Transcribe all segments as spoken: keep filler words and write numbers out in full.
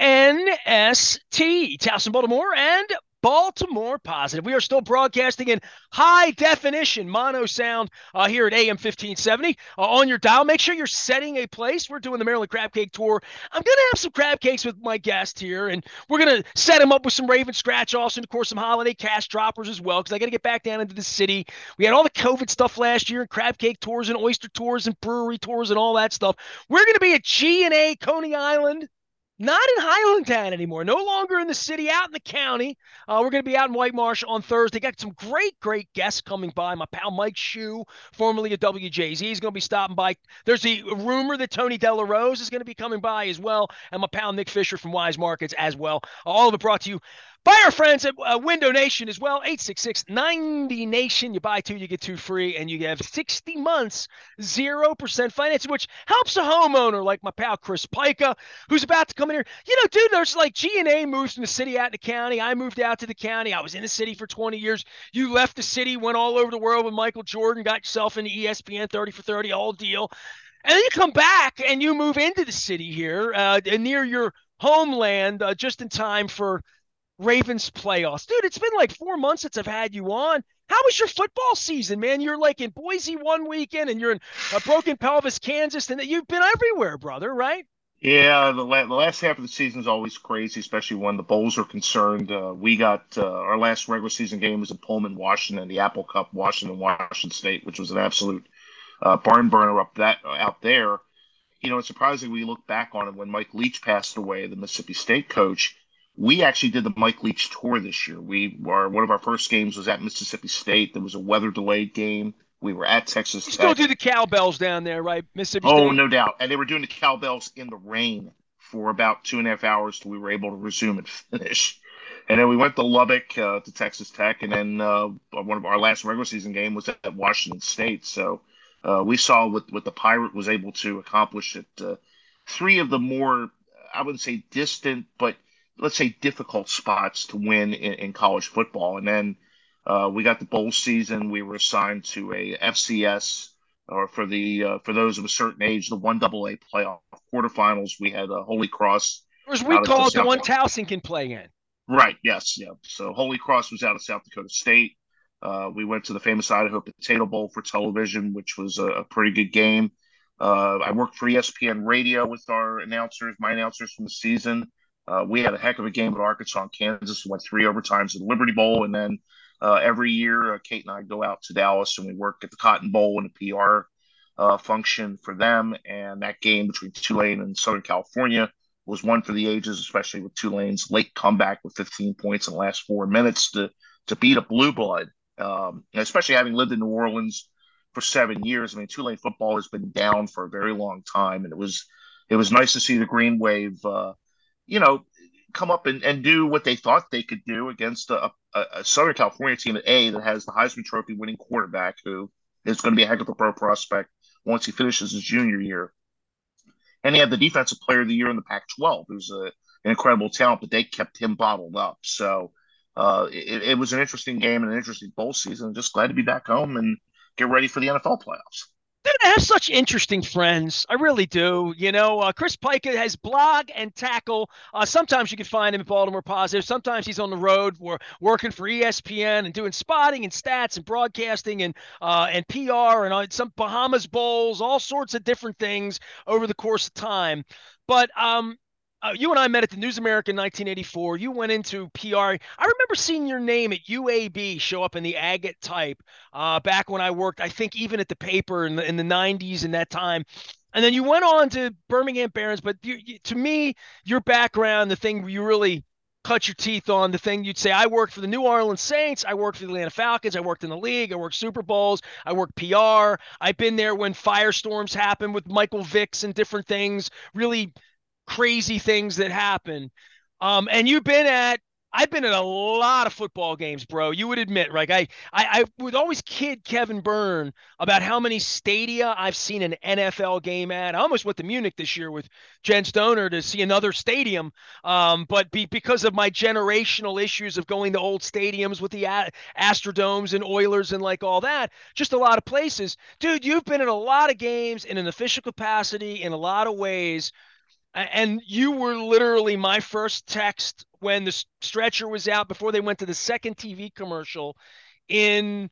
N S T, Towson, Baltimore, and Baltimore Positive. We are still broadcasting in high definition mono sound uh, here at A M fifteen seventy uh, on your dial. Make sure you're setting a place. We're doing the Maryland Crab Cake Tour. I'm going to have some crab cakes with my guest here, and we're going to set him up with some Raven scratch offs and, of course, some holiday cash droppers as well, because I got to get back down into the city. We had all the COVID stuff last year, and crab cake tours and oyster tours and brewery tours and all that stuff. We're going to be at G and A Coney Island, not in Highlandtown anymore, no longer in the city, out in the county. Uh, we're going to be out in White Marsh on Thursday. Got some great, great guests coming by. My pal Mike Shue, formerly of W J Z, is going to be stopping by. There's a rumor that Tony Della Rose is going to be coming by as well, and my pal Nick Fisher from Wise Markets as well. All of it brought to you by our friends at uh, Window Nation as well. eight six six, ninety Nation. You buy two, you get two free, and you have sixty months, zero percent financing, which helps a homeowner like my pal Chris Pica, who's about to come in here. You know, dude, there's like G and A moves from the city out to the county. I moved out to the county. I was in the city for twenty years. You left the city, went all over the world with Michael Jordan, got yourself into E S P N thirty for thirty, all deal. And then you come back and you move into the city here uh, near your homeland uh, just in time for Ravens playoffs. Dude, it's been like four months since I've had you on. How was your football season, man? You're like in Boise one weekend and you're in uh, Broken Pelvis, Kansas, and you've been everywhere, brother, right? Yeah, the, la the last half of the season is always crazy, especially when the bowls are concerned. Uh, we got uh, our last regular season game was in Pullman, Washington, the Apple Cup, Washington, Washington State, which was an absolute uh, barn burner up that out there. You know, it's surprising we look back on it when Mike Leach passed away, the Mississippi State coach. We actually did the Mike Leach tour this year. We were one of our first games was at Mississippi State. There was a weather delayed game. We were at Texas You still Tech. do the cowbells down there, right? Mississippi Oh, State? no doubt. And they were doing the cowbells in the rain for about two and a half hours till we were able to resume and finish. And then we went to Lubbock uh, to Texas Tech, and then uh, one of our last regular season game was at Washington State. So uh, we saw what what the Pirate was able to accomplish at uh, three of the more, I wouldn't say distant, but let's say difficult spots to win in, in college football. And then uh, we got the bowl season. We were assigned to a F C S, or for the uh, for those of a certain age, the one double A playoff quarterfinals. We had uh, Holy Cross Or as we out of call it, the South. one Towson can play in. Right. Yes. Yeah. So Holy Cross was out of South Dakota State. Uh, we went to the famous Idaho Potato Bowl for television, which was a, a pretty good game. Uh, I worked for E S P N Radio with our announcers, my announcers from the season. Uh, we had a heck of a game with Arkansas and Kansas. We went three overtimes at the Liberty Bowl, and then uh, every year, uh, Kate and I go out to Dallas and we work at the Cotton Bowl and a P R uh, function for them. And that game between Tulane and Southern California was one for the ages, especially with Tulane's late comeback with fifteen points in the last four minutes to to beat a blue blood. Um, and especially having lived in New Orleans for seven years, I mean, Tulane football has been down for a very long time, and it was it was nice to see the Green Wave, uh, you know, come up and, and do what they thought they could do against a, a, a Southern California team at A that has the Heisman Trophy winning quarterback who is going to be a heck of a pro prospect once he finishes his junior year. And he had the defensive player of the year in the Pac twelve, who's a, an incredible talent, but they kept him bottled up. So uh, it, it was an interesting game and an interesting bowl season. Just glad to be back home and get ready for the N F L playoffs. Dude, I have such interesting friends. I really do. You know, uh, Chris Pica has blog and tackle. Uh, sometimes you can find him at Baltimore Positive. Sometimes he's on the road for working for E S P N and doing spotting and stats and broadcasting and uh, and P R and uh, some Bahamas Bowls, all sorts of different things over the course of time. But um, uh, you and I met at the News America in nineteen eighty-four. You went into P R. I remember seeing your name at U A B show up in the Agate type uh, back when I worked, I think even at the paper in the, in the nineties and that time. And then you went on to Birmingham Barons. But you, you, to me, your background, the thing you really cut your teeth on, the thing you'd say, I worked for the New Orleans Saints, I worked for the Atlanta Falcons, I worked in the league, I worked Super Bowls, I worked P R. I've been there when firestorms happen with Michael Vicks and different things, really crazy things that happen. Um, and you've been at, I've been at a lot of football games, bro. You would admit, right? I, I, I would always kid Kevin Byrne about how many stadia I've seen an N F L game at. I almost went to Munich this year with Jen Stoner to see another stadium. Um, but be, because of my generational issues of going to old stadiums with the a- Astrodomes and Oilers and like all that, just a lot of places. Dude, you've been in a lot of games in an official capacity in a lot of ways. And you were literally my first text when the stretcher was out before they went to the second T V commercial in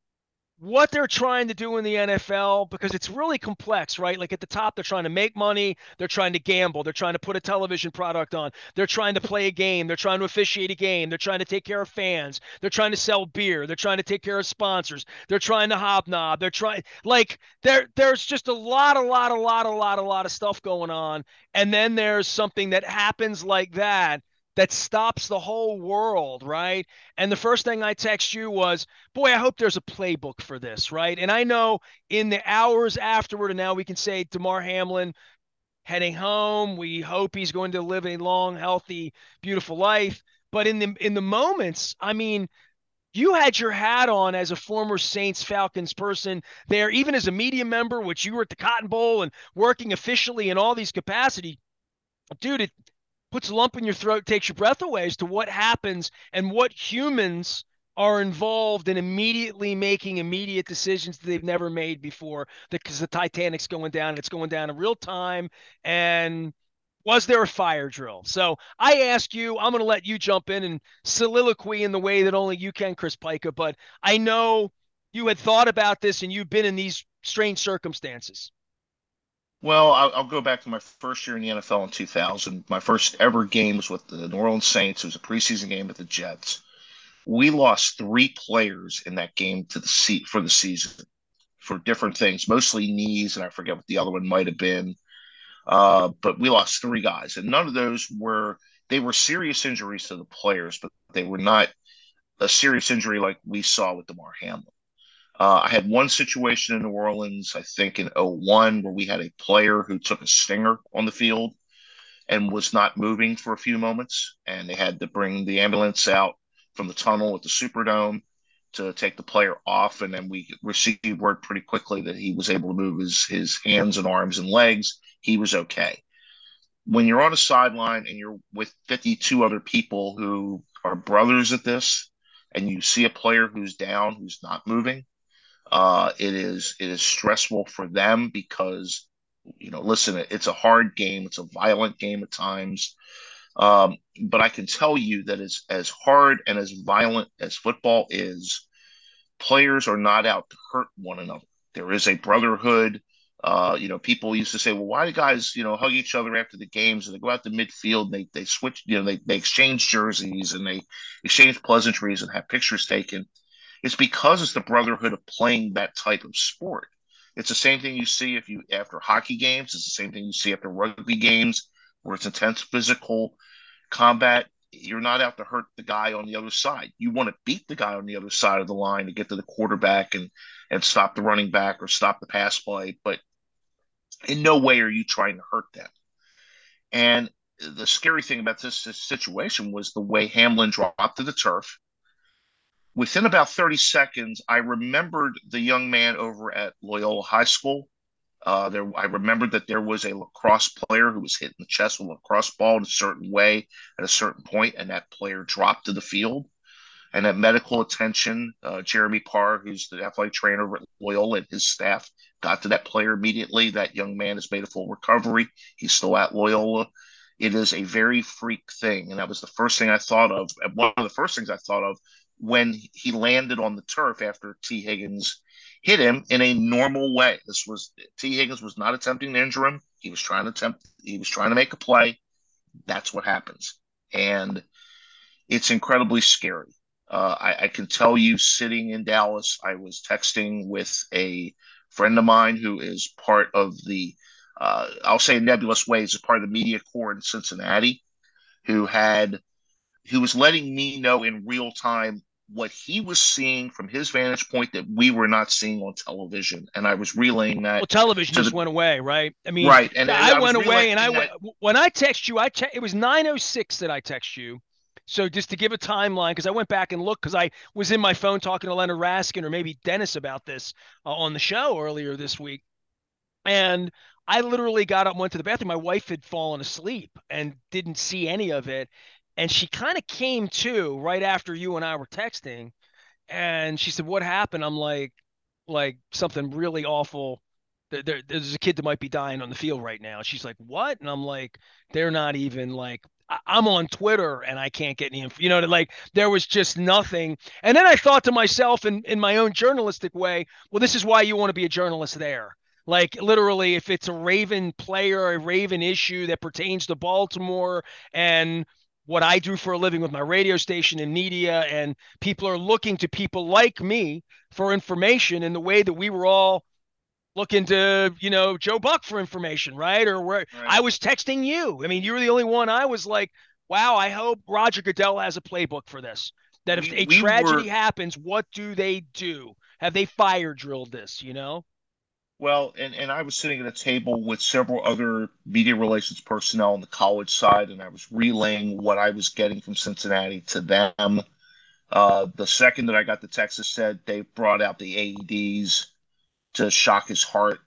what they're trying to do in the N F L because it's really complex, right? Like at the top, they're trying to make money, they're trying to gamble, they're trying to put a television product on, they're trying to play a game, they're trying to officiate a game, they're trying to take care of fans, they're trying to sell beer, they're trying to take care of sponsors, they're trying to hobnob, they're trying like there there's just a lot, a lot, a lot, a lot, a lot of stuff going on. And then there's something that happens like that that stops the whole world, right? And the first thing I text you was, boy, I hope there's a playbook for this, right? And I know in the hours afterward, and now we can say Damar Hamlin heading home. We hope he's going to live a long, healthy, beautiful life. But in the in the moments, I mean, you had your hat on as a former Saints Falcons person there, even as a media member, which you were at the Cotton Bowl and working officially in all these capacity. Dude, it puts a lump in your throat, takes your breath away as to what happens and what humans are involved in immediately making immediate decisions that they've never made before because the Titanic's going down and it's going down in real time. And was there a fire drill? So I ask you, I'm going to let you jump in and soliloquy in the way that only you can, Chris Pica, but I know you had thought about this and you've been in these strange circumstances. Well, I'll, I'll go back to my first year in the N F L in two thousand. My first ever game was with the New Orleans Saints. It was a preseason game with the Jets. We lost three players in that game to the seat for the season for different things, mostly knees, and I forget what the other one might have been. Uh, but we lost three guys, and none of those were they were serious injuries to the players, but they were not a serious injury like we saw with Damar Hamlin. Uh, I had one situation in New Orleans, I think in 'oh one, where we had a player who took a stinger on the field and was not moving for a few moments, and they had to bring the ambulance out from the tunnel at the Superdome to take the player off, and then we received word pretty quickly that he was able to move his his hands and arms and legs. He was okay. When you're on a sideline and you're with fifty-two other people who are brothers at this, and you see a player who's down, who's not moving, uh, it is it is stressful for them because you know, listen, it's a hard game, it's a violent game at times. Um, but I can tell you that as as hard and as violent as football is, players are not out to hurt one another. There is a brotherhood. Uh, you know, people used to say, "Well, why do guys, you know, hug each other after the games and they go out to midfield and they they switch, you know, they they exchange jerseys and they exchange pleasantries and have pictures taken." It's because it's the brotherhood of playing that type of sport. It's the same thing you see if you after hockey games. It's the same thing you see after rugby games, where it's intense physical combat. You're not out to hurt the guy on the other side. You want to beat the guy on the other side of the line to get to the quarterback and and stop the running back or stop the pass play. But in no way are you trying to hurt them. And the scary thing about this, this situation was the way Hamlin dropped to the turf. Within about thirty seconds, I remembered the young man over at Loyola High School. Uh, there, I remembered that there was a lacrosse player who was hit in the chest with a lacrosse ball in a certain way at a certain point, and that player dropped to the field. And at medical attention, uh, Jeremy Parr, who's the athletic trainer at Loyola, and his staff got to that player immediately. That young man has made a full recovery. He's still at Loyola. It is a very freak thing, and that was the first thing I thought of. One of the first things I thought of when he landed on the turf after T. Higgins hit him in a normal way. This was T. Higgins was not attempting to injure him. He was trying to attempt. He was trying to make a play. That's what happens, and it's incredibly scary. Uh, I, I can tell you, sitting in Dallas, I was texting with a friend of mine who is part of the, uh, I'll say, nebulous ways, a part of the media corps in Cincinnati, who had who was letting me know in real time what he was seeing from his vantage point that we were not seeing on television, and I was relaying that Well, television to just the went away, right? I mean, right, and, and I I was went away, relaying and I that. when I text you, I te- it was nine oh six that I text you. So just to give a timeline, because I went back and looked, because I was in my phone talking to Leonard Raskin or maybe Dennis about this uh, on the show earlier this week, and I literally got up, and went to the bathroom. My wife had fallen asleep and didn't see any of it, and she kind of came to right after you and I were texting, and she said, "What happened?" I'm like, "Like something really awful there, there's a kid that might be dying on the field right now. She's like, what? And I'm like, they're not even like, I- I'm on Twitter and I can't get any info. You know, like there was just nothing. And then I thought to myself in, in my own journalistic way, well, this is why you want to be a journalist there. Like literally, if it's a Raven player, a Raven issue that pertains to Baltimore and what I do for a living with my radio station and media, and people are looking to people like me for information in the way that we were all looking to, you know, Joe Buck for information, right? Or where Right. I was texting you. I mean, you were the only one I was like, wow, I hope Roger Goodell has a playbook for this. That if We a we tragedy were happens, what do they do? Have they fire drilled this, you know? well, and and I was sitting at a table with several other media relations personnel on the college side, and I was relaying what I was getting from Cincinnati to them. Uh, the second that I got the text that said they brought out the A E Ds to shock his heart,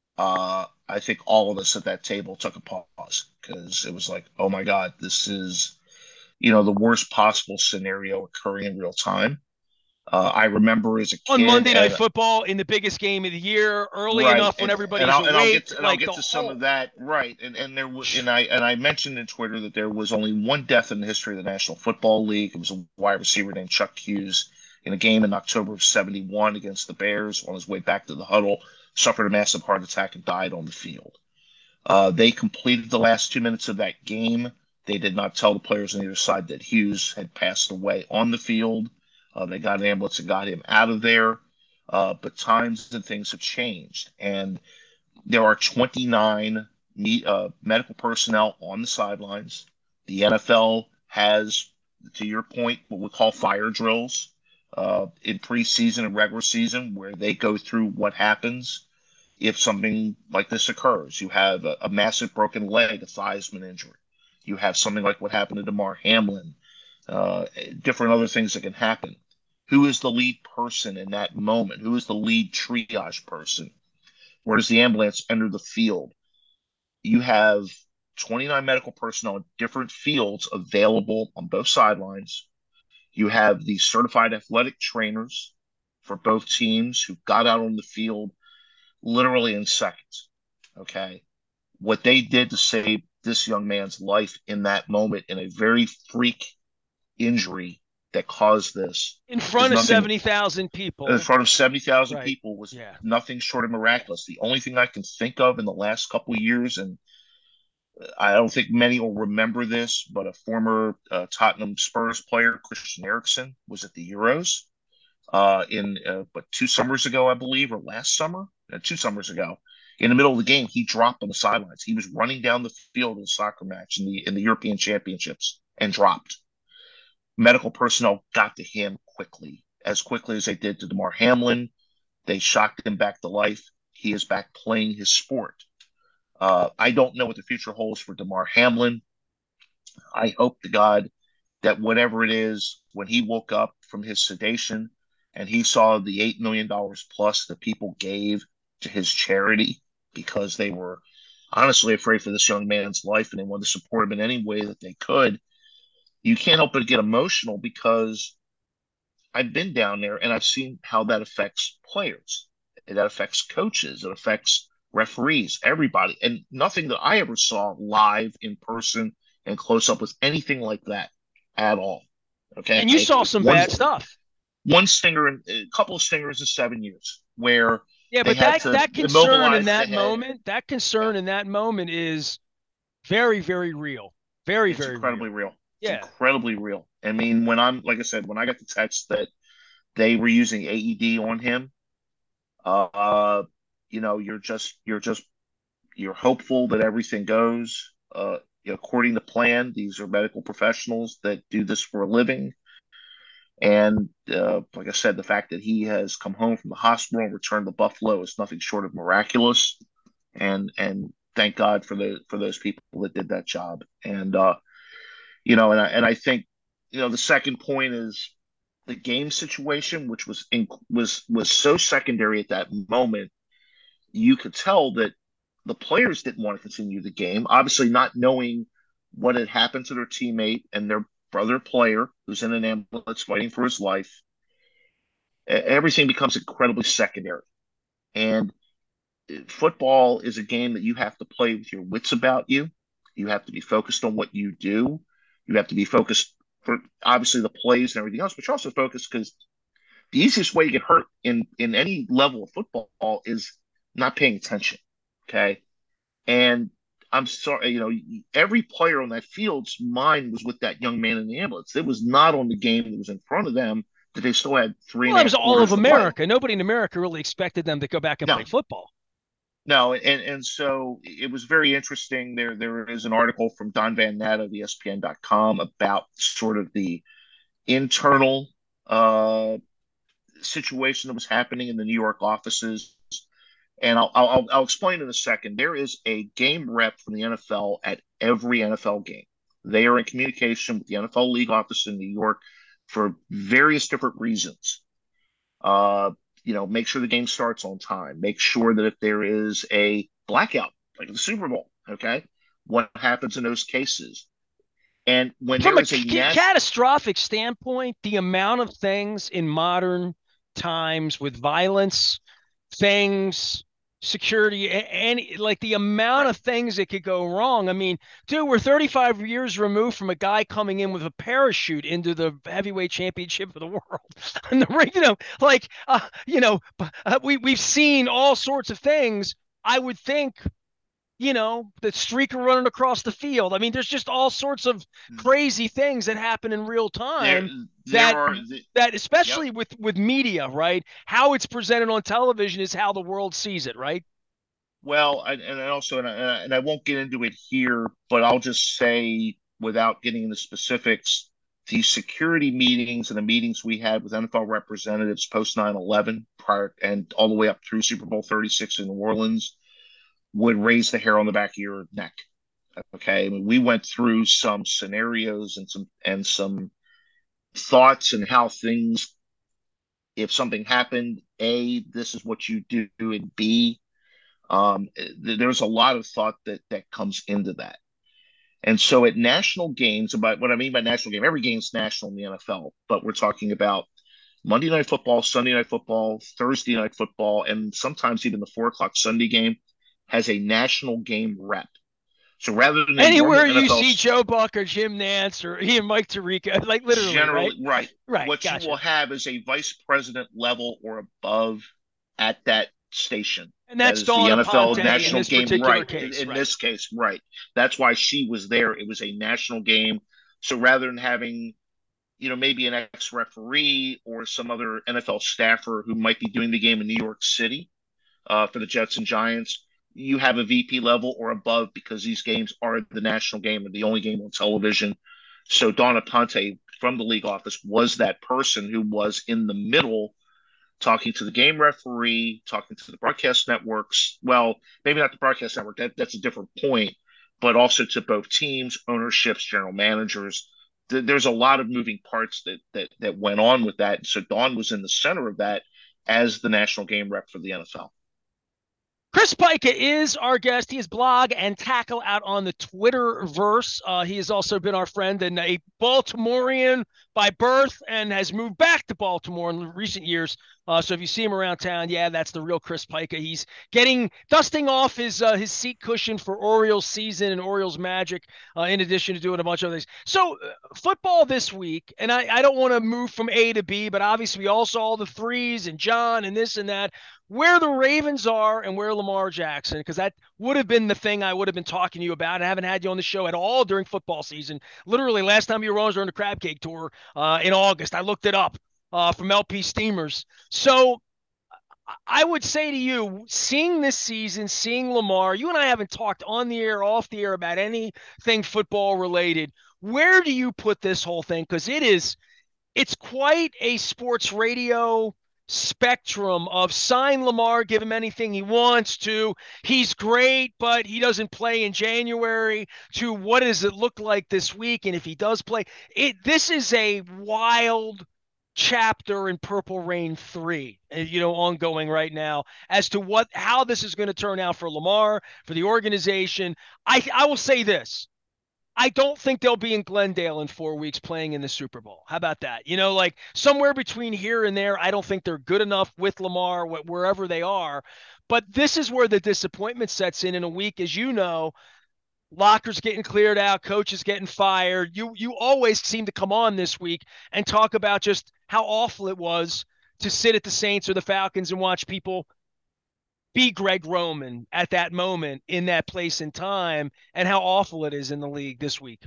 uh, I think all of us at that table took a pause because it was like, oh my God, this is, you know, the worst possible scenario occurring in real time. Uh, I remember as a On kid, Monday Night and Football in the biggest game of the year, early right, enough when and everybody and is I'll and I'll get awake, to, and I'll like get the to some whole of that, right, and and there was, and I and I mentioned in Twitter that there was only one death in the history of the National Football League. It was a wide receiver named Chuck Hughes in a game in October of 'seventy-one against the Bears. On his way back to the huddle, suffered a massive heart attack and died on the field. Uh, they completed the last two minutes of that game. They did not tell the players on either side that Hughes had passed away on the field. Uh, they got an ambulance and got him out of there. Uh, but times and things have changed. And there are twenty-nine me, uh, medical personnel on the sidelines. The N F L has, to your point, what we call fire drills uh, in preseason and regular season, where they go through what happens if something like this occurs. You have a, a massive broken leg, a Theismann injury. You have something like what happened to Damar Hamlin, uh, different other things that can happen. Who is the lead person in that moment? Who is the lead triage person? Where does the ambulance enter the field? You have twenty-nine medical personnel in different fields available on both sidelines. You have the certified athletic trainers for both teams who got out on the field literally in seconds. Okay. What they did to save this young man's life in that moment in a very freak injury that caused this in is front of nothing seventy thousand in people. front of seventy thousand Right. people was Yeah. nothing short of Yeah. miraculous. The only thing I can think of in the last couple of years, and I don't think many will remember this, but a former uh, Tottenham Spurs player, Christian Eriksen, was at the Euros uh, in uh, but two summers ago, I believe, or last summer, uh, two summers ago. In the middle of the game, he dropped on the sidelines. He was running down the field in a soccer match in the in the European Championships and dropped. Medical personnel got to him quickly, as quickly as they did to Damar Hamlin. They shocked him back to life. He is back playing his sport. Uh, I don't know what the future holds for Damar Hamlin. I hope to God that whatever it is, when he woke up from his sedation and he saw the eight million dollars plus that people gave to his charity because they were honestly afraid for this young man's life and they wanted to support him in any way that they could, you can't help but get emotional because I've been down there and I've seen how that affects players, that affects coaches, it affects referees, everybody. And nothing that I ever saw live in person and close up was anything like that at all. Okay. And you saw some One bad stuff. one stinger and a couple of stingers in seven years where Yeah, they but had that to that concern in immobilize the that head. moment, that Yeah, concern in that moment is very, very real. Very, it's very incredibly real. real. It's Yeah. incredibly real. I mean, when I'm like I said, when I got the text that they were using A E D on him, uh, you know, you're just you're just you're hopeful that everything goes uh, according to plan. These are medical professionals that do this for a living. And uh, like I said, the fact that he has come home from the hospital and returned to Buffalo is nothing short of miraculous. And and thank God for the for those people that did that job. And uh, you know, and I, and I think you know the second point is the game situation, which was in, was was so secondary at that moment. You could tell that the players didn't want to continue the game, obviously not knowing what had happened to their teammate and their brother player who's in an ambulance fighting for his life. Everything becomes incredibly secondary. And football is a game that you have to play with your wits about you. You have to be focused on what you do. You have to be focused for obviously the plays and everything else, but you're also focused because the easiest way to get hurt in in any level of football is not paying attention. Okay, and I'm sorry, you know, every player on that field's mind was with that young man in the ambulance. It was not on the game that was in front of them that they still had three Well, and it a was half all of quarters to play. America. Nobody in America really expected them to go back and play No, football. no, and and so it was very interesting. There there is an article from Don Van Natta of E S P N dot com about sort of the internal uh, situation that was happening in the New York offices. And I'll, I'll I'll explain in a second. There is a game rep from the N F L at every N F L game. They are in communication with the N F L league office in New York for various different reasons. Uh, you know, make sure the game starts on time. Make sure that if there is a blackout, like the Super Bowl, okay, what happens in those cases? And when From there a is a c- national, catastrophic standpoint, the amount of things in modern times with violence, things, security, and like the amount right? of things that could go wrong. I mean, dude, we're thirty-five years removed from a guy coming in with a parachute into the heavyweight championship of the world. And the ring, you know, like, uh, you know, uh, we we've seen all sorts of things. I would think, you know, the streaker running across the field. I mean, there's just all sorts of crazy things that happen in real There, time there that are, the, that yep. especially with with media, right? How it's presented on television is how the world sees it, right? Well, and, and also, and I, and I won't get into it here, but I'll just say, without getting into specifics, the security meetings and the meetings we had with N F L representatives post nine eleven prior and all the way up through Super Bowl thirty-six in New Orleans would raise the hair on the back of your neck. Okay. I mean, we went through some scenarios and some and some thoughts and how things, if something happened, A, this is what you do, and B, um, there's a lot of thought that that comes into that. And so at national games, about what I mean by national game, every game's national in the N F L, but we're talking about Monday night football, Sunday night football, Thursday night football, and sometimes even the four o'clock Sunday game has a national game rep. So rather than a Anywhere normal you N F L, see Joe Buck or Jim Nance or Ian Mike Tirico, like literally, right? generally, right, Right. what you will Gotcha. have is a vice president level or above at that station. And That that's is the Dawn N F L Aponte in national this game, particular right? In, case, in right? this case, right. That's why she was there. It was a national game. So rather than having, you know, maybe an ex referee or some other N F L staffer who might be doing the game in New York City uh, for the Jets and Giants, you have a V P level or above because these games are the national game and the only game on television. So Donna Ponte from the league office was that person who was in the middle talking to the game referee, talking to the broadcast networks. Well, maybe not the broadcast network, that, that's a different point, but also to both teams, ownerships, general managers. There's a lot of moving parts that, that, that went on with that. So Dawn was in the center of that as the national game rep for the N F L. Chris Pica is our guest. He is blog and tackle out on the Twitterverse. Uh, he has also been our friend and a Baltimorean by birth and has moved back to Baltimore in recent years. Uh, so if you see him around town, yeah, that's the real Chris Pica. He's getting dusting off his uh, his seat cushion for Orioles season and Orioles magic, uh, in addition to doing a bunch of other things. So uh, football this week, and I, I don't want to move from A to B, but obviously we all saw the threes and John and this and that where the Ravens are and where Lamar Jackson, because that would have been the thing I would have been talking to you about. I haven't had you on the show at all during football season. Literally, last time you were on was during the Crab Cake Tour uh, in August. I looked it up uh, from L P Steamers. So I would say to you, seeing this season, seeing Lamar, you and I haven't talked on the air, off the air about anything football related. Where do you put this whole thing? Because it is it's quite a sports radio spectrum of sign Lamar, give him anything he wants to. He's great, but he doesn't play in January. To what does it look like this week? And if he does play, it this is a wild chapter in Purple Rain three, you know, ongoing right now as to what how this is going to turn out for Lamar, for the organization. I I will say this. I don't think they'll be in Glendale in four weeks playing in the Super Bowl. How about that? You know, like somewhere between here and there, I don't think they're good enough with Lamar, wherever they are. But this is where the disappointment sets in in a week, as you know, lockers getting cleared out, coaches getting fired. You you always seem to come on this week and talk about just how awful it was to sit at the Saints or the Falcons and watch people be Greg Roman at that moment in that place and time, and how awful it is in the league this week.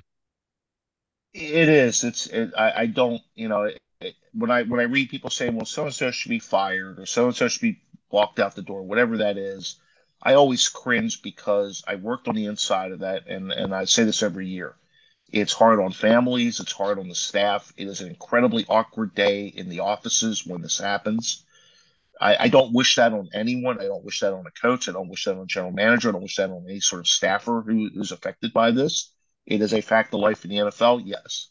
It is. It's. It, I, I don't. You know, it, it, when I when I read people saying, "Well, so and so should be fired," or "So and so should be walked out the door," whatever that is, I always cringe because I worked on the inside of that, and and I say this every year. It's hard on families. It's hard on the staff. It is an incredibly awkward day in the offices when this happens. I, I don't wish that on anyone. I don't wish that on a coach. I don't wish that on a general manager. I don't wish that on any sort of staffer who is affected by this. It is a fact of life in the N F L, yes.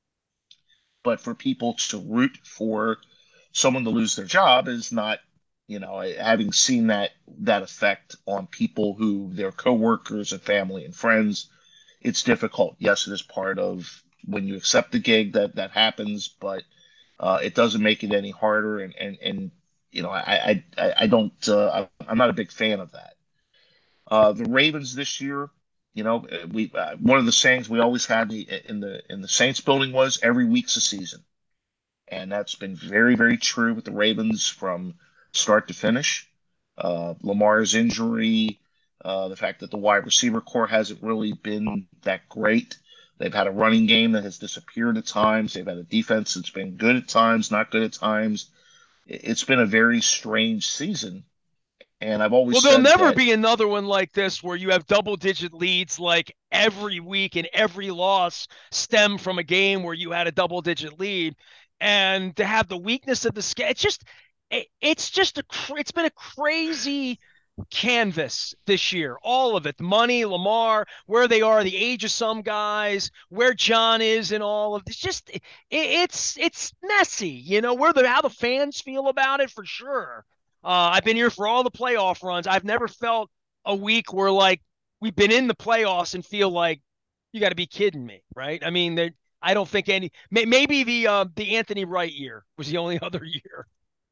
But for people to root for someone to lose their job is not, you know, having seen that that effect on people who their coworkers and family and friends, it's difficult. Yes, it is part of when you accept the gig that that happens, but uh, it doesn't make it any harder. And and and you know, I I I don't uh, I'm not a big fan of that. Uh, the Ravens this year, you know, we uh, one of the sayings we always had in the in the Saints building was every week's a season, and that's been very very true with the Ravens from start to finish. Uh, Lamar's injury, uh, the fact that the wide receiver core hasn't really been that great. They've had a running game that has disappeared at times. They've had a defense that's been good at times, not good at times. It's been a very strange season. And I've always Well, there'll said never that be another one like this where you have double digit leads like every week, and every loss stem from a game where you had a double digit lead. And to have the weakness of the schedule, it's just, it, it's just a, it's been a crazy canvas this year. All of it, money, Lamar, where they are, the age of some guys, where John is in all of this. Just, it, it's, it's messy, you know, where the, how the fans feel about it for sure. Uh, I've been here for all the playoff runs. I've never felt a week where like we've been in the playoffs and feel like you got to be kidding me, right? I mean, there, I don't think any. May, maybe the uh, the Anthony Wright year was the only other year.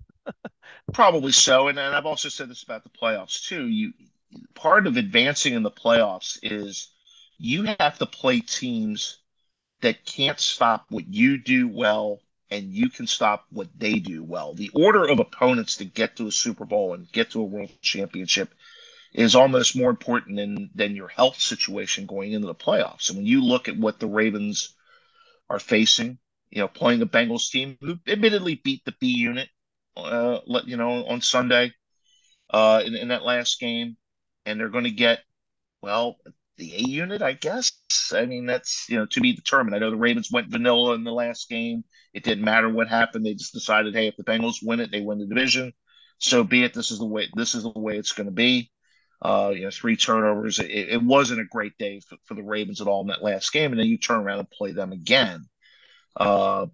probably so. And, and I've also said this about the playoffs too. You part of advancing in the playoffs is you have to play teams that can't stop what you do well and you can stop what they do well. The order of opponents to get to a Super Bowl and get to a world championship is almost more important than than your health situation going into the playoffs. And when you look at what the Ravens are facing, you know, playing the Bengals team who admittedly beat the B unit, uh, you know, on Sunday uh, in, in that last game, and they're going to get well the A unit, I guess. I mean, that's you know to be determined. I know the Ravens went vanilla in the last game. It didn't matter what happened. They just decided, hey, if the Bengals win it, they win the division. So be it. This is the way. This is the way it's going to be. Uh, you know, three turnovers. It, it wasn't a great day for, for the Ravens at all in that last game, and then you turn around and play them again. Uh,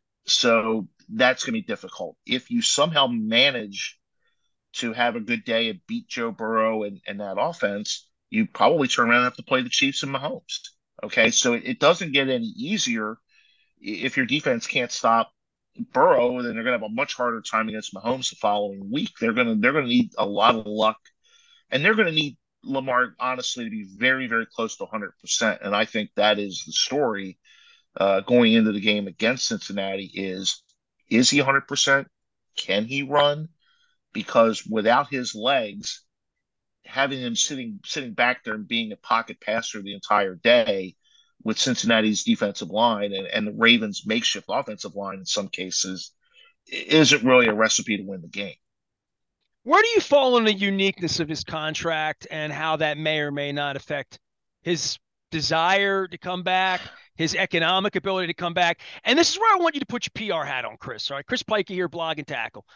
so that's going to be difficult. If you somehow manage to have a good day and beat Joe Burrow and, and that offense, you probably turn around and have to play the Chiefs and Mahomes. Okay, so it, it doesn't get any easier if your defense can't stop Burrow. Then they're going to have a much harder time against Mahomes the following week. They're going to they're going to need a lot of luck, and they're going to need Lamar honestly to be very very close to one hundred percent. And I think that is the story uh, going into the game against Cincinnati is is he one hundred percent? Can he run? Because without his legs, having him sitting sitting back there and being a pocket passer the entire day with Cincinnati's defensive line and, and the Ravens' makeshift offensive line in some cases isn't really a recipe to win the game. Where do you fall on the uniqueness of his contract and how that may or may not affect his desire to come back, his economic ability to come back? And this is where I want you to put your P R hat on, Chris. All right, Chris Pike here, Blog and Tackle.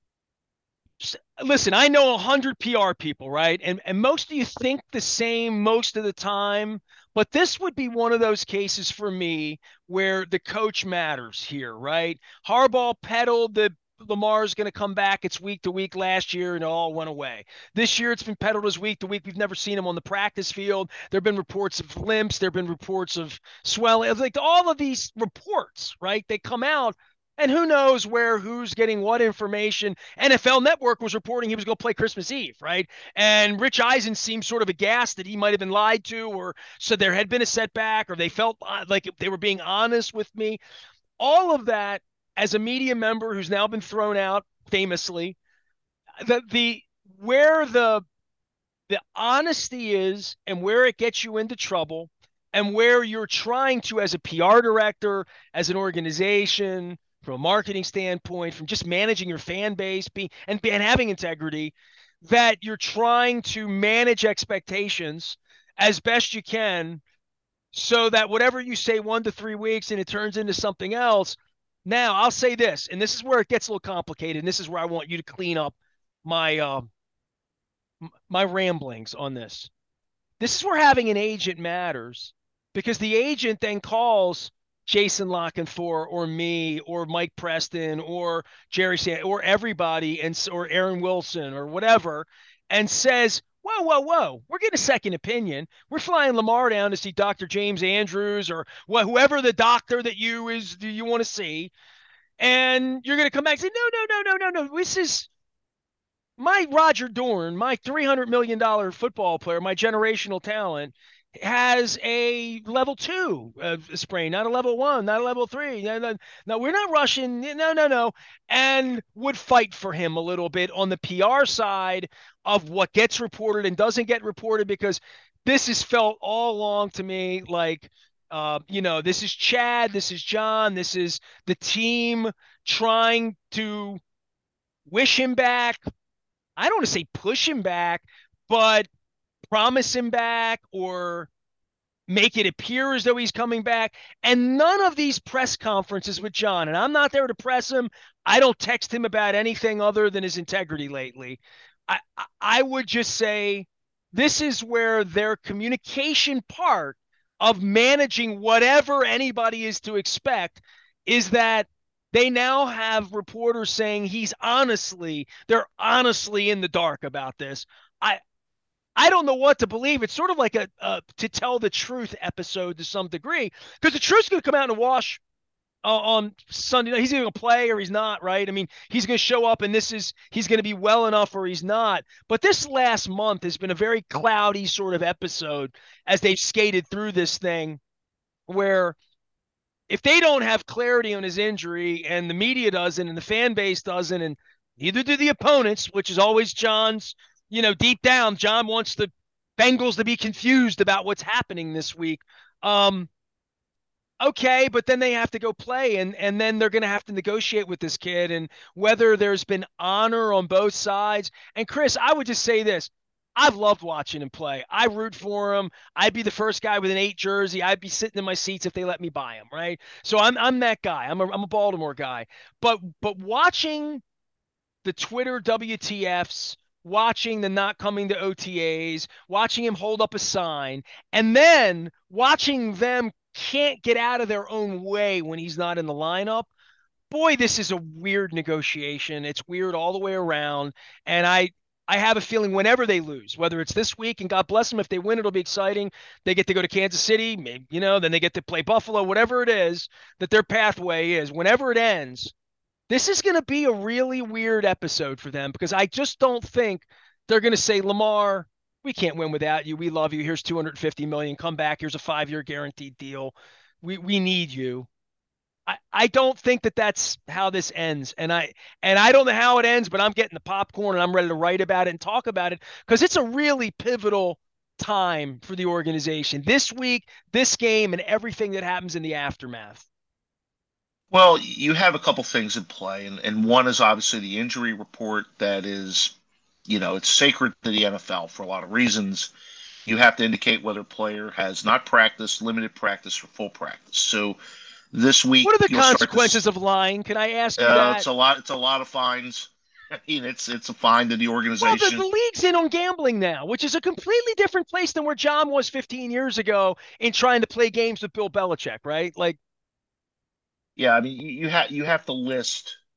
Listen, I know a hundred P R people, right? And and most of you think the same most of the time, but this would be one of those cases for me where the coach matters here, right? Harbaugh peddled the Lamar's going to come back. It's week to week. Last year, and it all went away. This year, it's been peddled as week to week. We've never seen him on the practice field. There have been reports of limps. There have been reports of swelling. Like all of these reports, right? They come out, and who knows where, who's getting what information. N F L Network was reporting he was going to play Christmas Eve, right? And Rich Eisen seemed sort of aghast that he might have been lied to, or said there had been a setback, or they felt like they were being honest with me. All of that, as a media member who's now been thrown out famously, the the where the the honesty is and where it gets you into trouble, and where you're trying to, as a P R director, as an organization, from a marketing standpoint, from just managing your fan base, being and, and having integrity, that you're trying to manage expectations as best you can, so that whatever you say one to three weeks and it turns into something else. Now, I'll say this, and this is where it gets a little complicated, and this is where I want you to clean up my uh, my ramblings on this. This is where having an agent matters, because the agent then calls Jason La Canfora or me or Mike Preston or Jerry Sand or everybody, and or Aaron Wilson or whatever, and says, whoa, whoa, whoa, we're getting a second opinion. We're flying Lamar down to see Doctor James Andrews or wh- whoever the doctor that you is you want to see. And you're going to come back and say, no, no, no, no, no, no. This is my Roger Dorn, my three hundred million dollars football player, my generational talent, has a level two uh, sprain, not a level one, not a level three. No, no, no, we're not rushing. No, no, no. And would fight for him a little bit on the P R side of what gets reported and doesn't get reported, because this has felt all along to me like, uh, you know, this is Chad, this is John, this is the team trying to wish him back. I don't want to say push him back, but promise him back or make it appear as though he's coming back. And none of these press conferences with John, and I'm not there to press him. I don't text him about anything other than his integrity lately. I, I would just say this is where their communication part of managing whatever anybody is to expect is that they now have reporters saying he's honestly, they're honestly in the dark about this. I, I don't know what to believe. It's sort of like a, a to tell the truth episode to some degree, because the truth's going to come out in the wash uh, on Sunday night. He's either going to play or he's not, right? I mean, he's going to show up and this is, he's going to be well enough or he's not. But this last month has been a very cloudy sort of episode as they've skated through this thing, where if they don't have clarity on his injury and the media doesn't and the fan base doesn't, and neither do the opponents, which is always John's, you know, deep down, John wants the Bengals to be confused about what's happening this week. Um, okay, but then they have to go play, and and then they're going to have to negotiate with this kid, and whether there's been honor on both sides. And Chris, I would just say this. I've loved watching him play. I root for him. I'd be the first guy with an eight jersey. I'd be sitting in my seats if they let me buy him, right? So I'm I'm that guy. I'm a I'm a Baltimore guy. But but watching the Twitter W T Fs, watching the not coming to O T As, watching him hold up a sign, and then watching them can't get out of their own way when he's not in the lineup. Boy, this is a weird negotiation. It's weird all the way around. And I I have a feeling whenever they lose, whether it's this week, and God bless them, if they win, it'll be exciting. They get to go to Kansas City, maybe, you know, then they get to play Buffalo, whatever it is that their pathway is. Whenever it ends, this is going to be a really weird episode for them, because I just don't think they're going to say, Lamar, we can't win without you. We love you. Here's two hundred fifty million dollars. Come back. Here's a five-year guaranteed deal. We we need you. I, I don't think that that's how this ends. And I and I don't know how it ends, but I'm getting the popcorn and I'm ready to write about it and talk about it, because it's a really pivotal time for the organization this week, this game, and everything that happens in the aftermath. Well, you have a couple things in play, and, and one is obviously the injury report that is, you know, it's sacred to the N F L for a lot of reasons. You have to indicate whether a player has not practiced, limited practice, or full practice. So this week, What are the you'll start to consequences of lying? Can I ask you Uh, that? it's a lot. It's a lot of fines. I mean, it's it's a fine to the Well, the, the organization. league's in on gambling now, which is a completely different place than where John was fifteen years ago in trying to play games with Bill Belichick, right? Like, Yeah, I mean, you, you have you have to list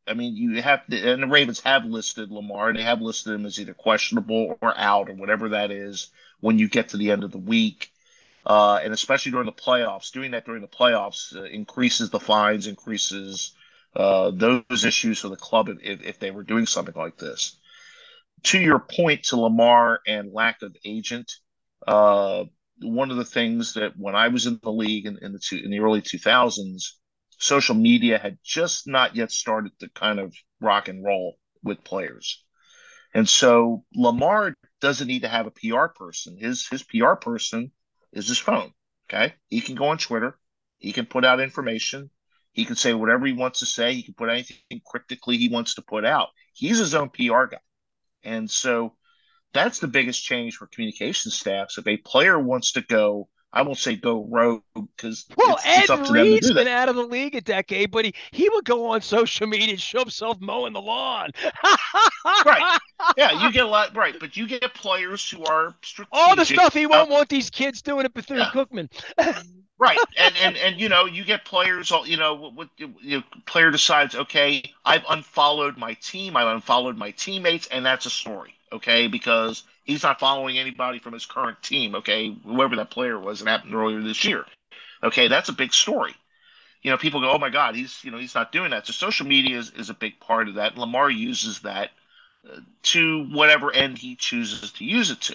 I mean, you have to, and the Ravens have listed Lamar, and they have listed him as either questionable or out or whatever that is when you get to the end of the week. Uh, and especially during the playoffs, doing that during the playoffs uh, increases the fines, increases uh, those issues for the club if, if they were doing something like this. To your point to Lamar and lack of agent, uh, one of the things that when I was in the league in, in the two, in the early two thousands, social media had just not yet started to kind of rock and roll with players. And so Lamar doesn't need to have a P R person. His his P R person is his phone. Okay. He can go on Twitter. He can put out information. He can say whatever he wants to say. He can put anything cryptically he wants to put out. He's his own P R guy. And so that's the biggest change for communication staffs. If a player wants to go, I won't say go rogue because Well, it's Ed it's up to them to Reed's do been that. out of the league a decade, but he, he would go on social media and show himself mowing the lawn. Right. Yeah, you get a lot right, but you get players who are All the strategic. stuff he Uh, won't want these kids doing at Bethune yeah, Cookman. right. And and and you know, you get players. You know, what you know, player decides, okay, I've unfollowed my team, I've unfollowed my teammates, and that's a story, okay, because he's not following anybody from his current team, okay, whoever that player was. It happened earlier this year. Okay, that's a big story. You know, people go, oh my God, he's you know he's not doing that. So social media is, is a big part of that. Lamar uses that uh, to whatever end he chooses to use it to.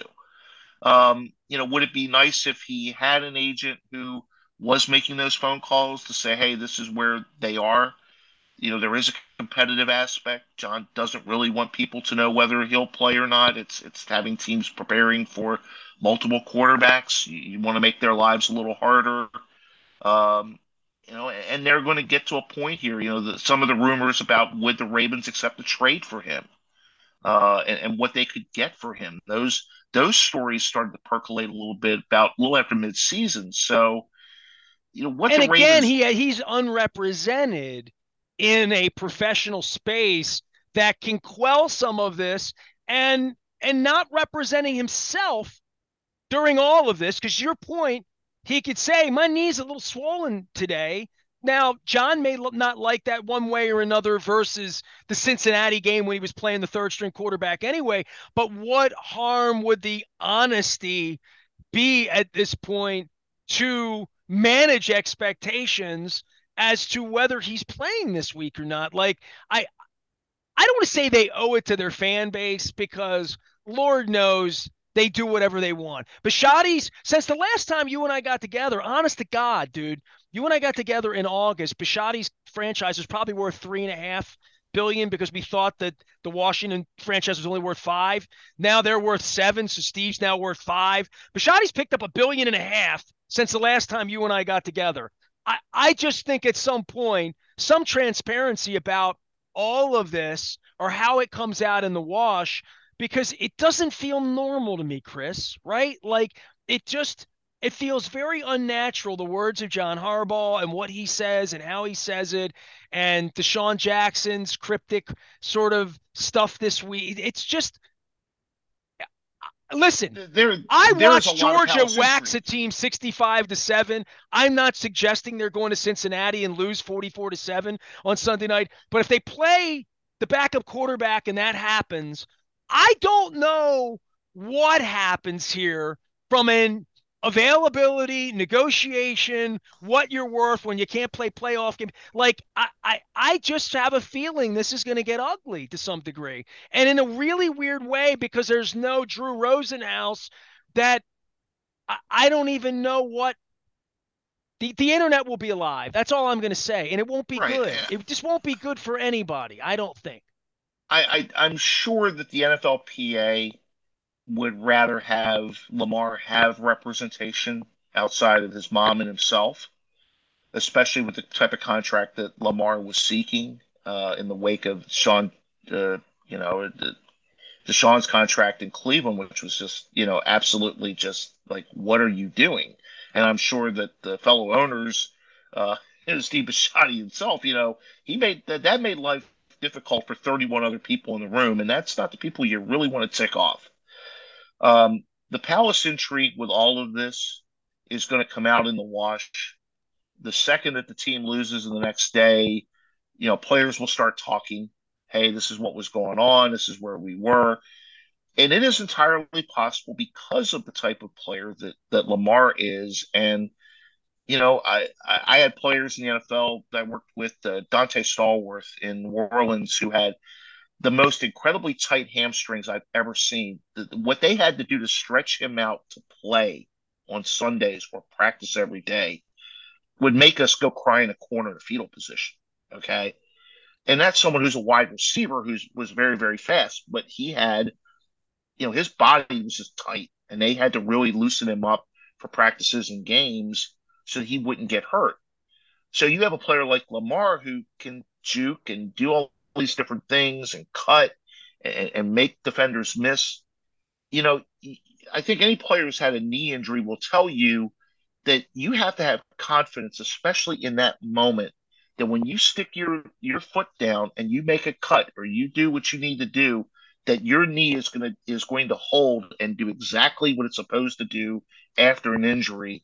Um, you know, would it be nice if he had an agent who was making those phone calls to say, hey, this is where they are? You know, there is a competitive aspect. John doesn't really want people to know whether he'll play or not. It's it's having teams preparing for multiple quarterbacks. You, you want to make their lives a little harder. Um, you know, and they're going to get to a point here. You know, the, some of the rumors about would the Ravens accept a trade for him, uh, and, and what they could get for him. Those those stories started to percolate a little bit about a little after midseason. So, you know, what And the again, Ravens, he he's unrepresented in a professional space that can quell some of this and and not representing himself during all of this, because your point, he could say, my knee's a little swollen today. Now, John may not like that one way or another versus the Cincinnati game when he was playing the third string quarterback anyway. But what harm would the honesty be at this point to manage expectations as to whether he's playing this week or not? Like, I, I don't want to say they owe it to their fan base because Lord knows they do whatever they want. But Bisciotti's, since the last time you and I got together, honest to God, dude, you and I got together in August, Bisciotti's franchise was probably worth three and a half billion because we thought that the Washington franchise was only worth five. Now they're worth seven, so Steve's now worth five. Bisciotti's picked up a billion and a half since the last time you and I got together. I, I just think at some point, some transparency about all of this or how it comes out in the wash, because it doesn't feel normal to me, Chris, right? Like it just it feels very unnatural, the words of John Harbaugh and what he says and how he says it, and Deshaun Jackson's cryptic sort of stuff this week. It's just listen, there I there is a watched lot of Georgia palace wax intrigue. a team sixty-five to seven. I'm not suggesting they're going to Cincinnati and lose forty-four to seven on Sunday night, but if they play the backup quarterback and that happens, I don't know what happens here from an availability, negotiation, what you're worth when you can't play playoff games. Like I, I, I just have a feeling this is going to get ugly to some degree, and in a really weird way because there's no Drew Rosenhaus. That I, I don't even know what the the internet will be alive. That's all I'm going to say, and it won't be Right. good. It just won't be good for anybody. I don't think. I, I I'm sure that the N F L P A would rather have Lamar have representation outside of his mom and himself, especially with the type of contract that Lamar was seeking uh, in the wake of Sean, uh, you know, the, Deshaun's contract in Cleveland, which was just, you know, absolutely just like, what are you doing? And I'm sure that the fellow owners, uh, and Steve Bisciotti himself, you know, he made that that made life difficult for thirty-one other people in the room, and that's not the people you really want to tick off. Um, the Palace intrigue with all of this is going to come out in the wash the second that the team loses the next day. you know, players will start talking. Hey, this is what was going on. This is where we were. And it is entirely possible because of the type of player that that Lamar is. And you know, I I had players in the N F L that I worked with, uh, Dante Stallworth in New Orleans, who had the most incredibly tight hamstrings I've ever seen. The, what they had to do to stretch him out to play on Sundays or practice every day would make us go cry in a corner in a fetal position. Okay. And that's someone who's a wide receiver who's was very, very fast, but he had, you know, his body was just tight and they had to really loosen him up for practices and games so he wouldn't get hurt. So you have a player like Lamar who can juke and do all these different things and cut and, and make defenders miss. You know, I think any player who's had a knee injury will tell you that you have to have confidence, especially in that moment, that when you stick your your foot down and you make a cut or you do what you need to do, that your knee is going to is going to hold and do exactly what it's supposed to do after an injury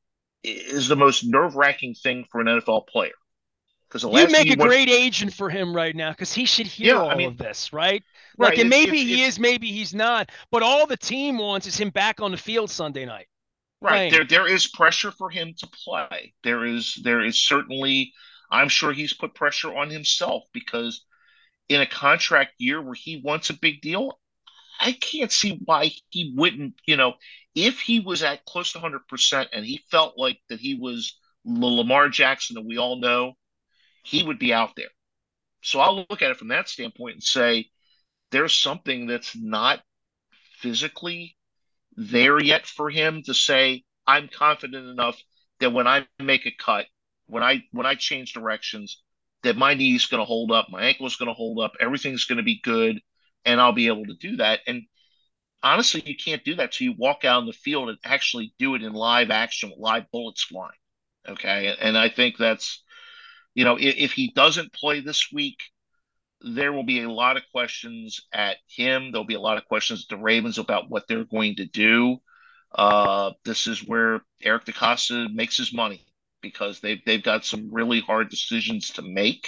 is the most nerve wracking thing for an N F L player. Because the You'd last thing make you a want, great agent for him right now because he should hear yeah, I all mean, of this, right? Like, right? and It's maybe it's he it's is, maybe he's not, but all the team wants is him back on the field Sunday night right. playing. There there is pressure for him to play. There is there is certainly. I'm sure he's put pressure on himself because in a contract year where he wants a big deal, I can't see why he wouldn't. You know, if he was at close to one hundred percent and he felt like that he was the Lamar Jackson that we all know, he would be out there. So I'll look at it from that standpoint and say there's something that's not physically there yet for him to say, I'm confident enough that when I make a cut, when I when I change directions, that my knee's going to hold up, my ankle's going to hold up, everything's going to be good, and I'll be able to do that. And honestly, you can't do that till you walk out on the field and actually do it in live action with live bullets flying. Okay. And I think that's, you know, if, if he doesn't play this week, there will be a lot of questions at him. There'll be a lot of questions at the Ravens about what they're going to do. Uh, this is where Eric DeCosta makes his money because they've they've got some really hard decisions to make,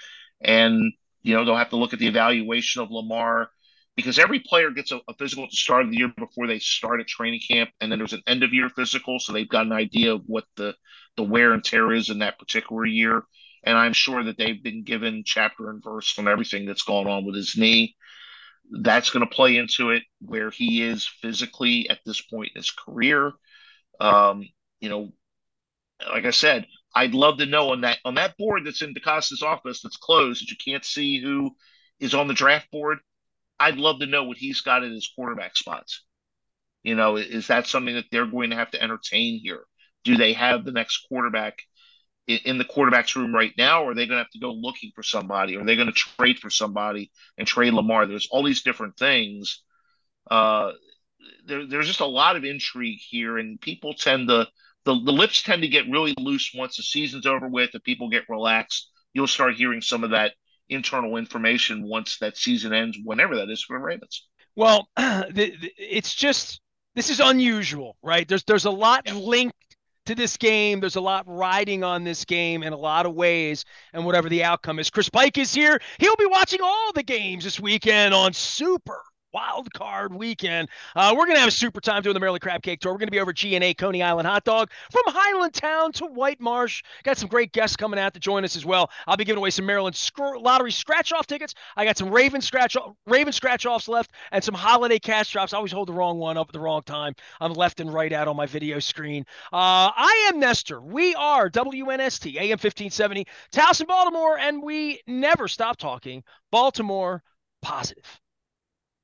and you know they'll have to look at the evaluation of Lamar because every player gets a, a physical at the start of the year before they start at training camp, and then there's an end of year physical, so they've got an idea of what the the wear and tear is in that particular year. And I'm sure that they've been given chapter and verse on everything that's going on with his knee. That's going to play into it where he is physically at this point in his career. Um, you know, like I said, I'd love to know on that on that board that's in DeCosta's office that's closed that you can't see who is on the draft board. I'd love to know what he's got in his quarterback spots. You know, is that something that they're going to have to entertain here? Do they have the next quarterback in, in the quarterback's room right now, or are they going to have to go looking for somebody? Or are they going to trade for somebody and trade Lamar? There's all these different things. Uh, there, there's just a lot of intrigue here, and people tend to the, the lips tend to get really loose once the season's over with and people get relaxed. You'll start hearing some of that internal information once that season ends, whenever that is for the Ravens. Well, the, the, it's just this is unusual, right? There's there's a lot Yeah. linked to this game. There's a lot riding on this game in a lot of ways, and whatever the outcome is. Chris Pike is here. He'll be watching all the games this weekend on Super Wild Card Weekend. Uh, we're going to have a super time doing the Maryland Crab Cake Tour. We're going to be over G and A Coney Island Hot Dog from Highlandtown to White Marsh. Got some great guests coming out to join us as well. I'll be giving away some Maryland sc- lottery scratch-off tickets. I got some Raven scratch Raven scratch-offs left and some holiday cash drops. I always hold the wrong one up at the wrong time. I'm left and right out on my video screen. Uh, I am Nestor. We are W N S T, A M fifteen seventy, Towson, Baltimore, and we never stop talking Baltimore positive.